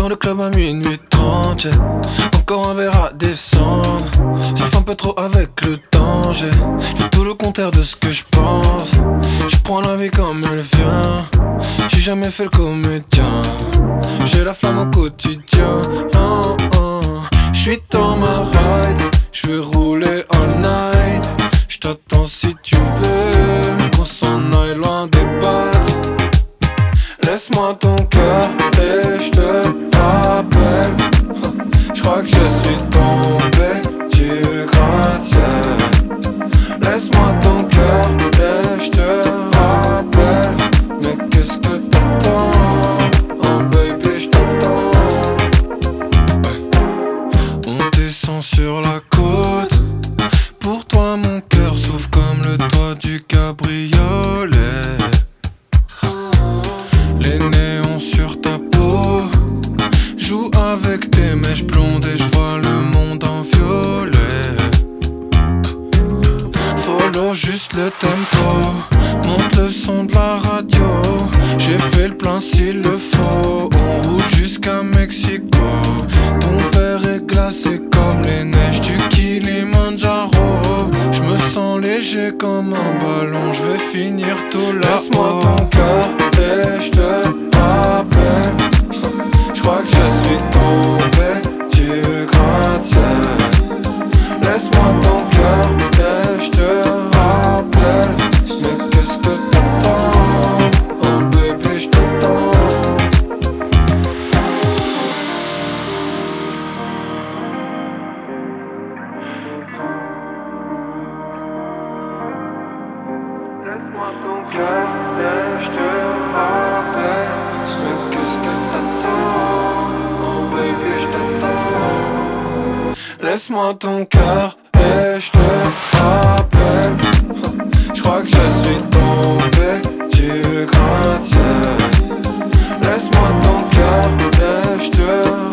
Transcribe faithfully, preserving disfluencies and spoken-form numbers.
dans le club à minuit trente, yeah. Encore un verre à descendre. Ça fait un peu trop avec le danger. Je fais tout le contraire de ce que je pense. Je prends la vie comme elle vient. J'ai jamais fait le comédien. J'ai la flamme au quotidien. Oh, oh. Je suis dans ma ride. Je vais rouler all night. Je t'attends si tu veux. Qu'on s'en aille loin des battes. Laisse-moi ton cœur et je te rappelle. J'crois que je suis tombé du gratte-ciel. Laisse-moi ton cœur et je te rappelle. Mais qu'est-ce que t'attends? Oh baby, je t'attends. On descend sur la côte. Pour toi mon cœur s'ouvre comme le toit du cabriolet. Les néons sur ta peau. Joue avec tes mèches blondes et je vois le monde en violet. Follow juste le tempo. Monte le son de la radio. J'ai fait le plein s'il le faut. On roule jusqu'à Mexico. Ton verre est glacé comme les neiges du Kilimanjaro. Je me sens léger comme un ballon. Je vais finir tout là. Laisse-moi ton cœur et je te rappelle. J'crois que je suis tombé du gratte-ciel. Laisse-moi ton cœur et je te rappelle. Mais qu'est-ce que t'attends? Oh baby, je t'attends. Laisse-moi ton cœur et je te rappelle. Qu'est-ce que t'attends? Oh baby, je t'attends. Laisse-moi ton cœur et je te rappelle. J'crois que je suis tombé du gratte-ciel. Laisse-moi ton cœur et je te